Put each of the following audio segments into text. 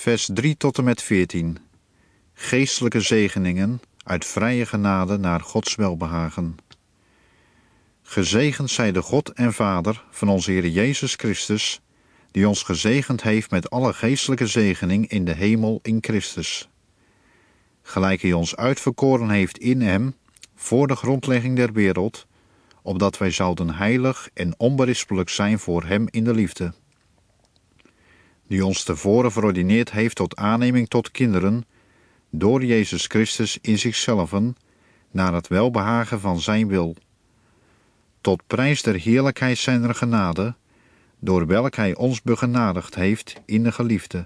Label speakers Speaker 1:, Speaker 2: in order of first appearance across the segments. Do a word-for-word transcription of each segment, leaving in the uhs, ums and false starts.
Speaker 1: vers drie tot en met veertien. Geestelijke zegeningen uit vrije genade naar Gods welbehagen. Gezegend zij de God en Vader van onze Heer Jezus Christus, die ons gezegend heeft met alle geestelijke zegening in de hemel in Christus. Gelijk hij ons uitverkoren heeft in hem, voor de grondlegging der wereld, opdat wij zouden heilig en onberispelijk zijn voor hem in de liefde. Die ons tevoren verordineerd heeft tot aanneming tot kinderen, door Jezus Christus in zichzelven, naar het welbehagen van zijn wil. Tot prijs der heerlijkheid zijner genade, door welke hij ons begenadigd heeft in de geliefde,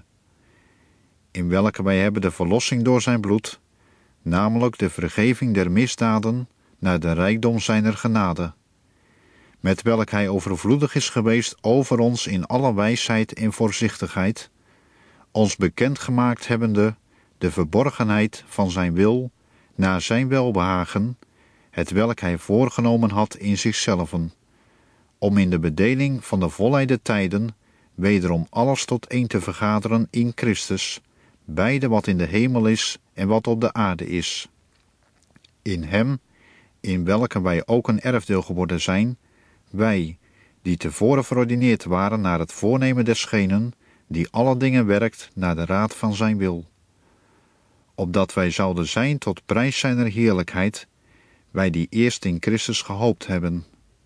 Speaker 1: in welke wij hebben de verlossing door zijn bloed, namelijk de vergeving der misdaden naar de rijkdom zijner genade, met welk hij overvloedig is geweest over ons in alle wijsheid en voorzichtigheid, ons bekendgemaakt hebbende de verborgenheid van zijn wil naar zijn welbehagen, het welk hij voorgenomen had in zichzelven, om in de bedeling van de volheid der tijden wederom alles tot één te vergaderen in Christus, beide wat in de hemel is en wat op de aarde is. In hem, in welke wij ook een erfdeel geworden zijn, wij, die tevoren verordineerd waren naar het voornemen desgenen, die alle dingen werkt naar de raad van zijn wil. Opdat wij zouden zijn tot prijs zijner heerlijkheid, wij die eerst in Christus gehoopt hebben.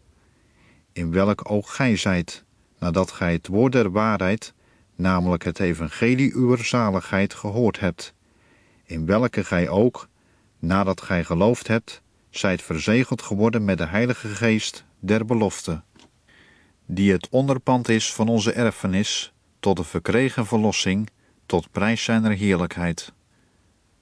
Speaker 1: In welk ook gij zijt, nadat gij het woord der waarheid, namelijk het evangelie uwer zaligheid, gehoord hebt, in welke gij ook, nadat gij geloofd hebt, zijt verzegeld geworden met de Heilige Geest der belofte, die het onderpand is van onze erfenis, tot de verkregen verlossing, tot prijs zijner heerlijkheid.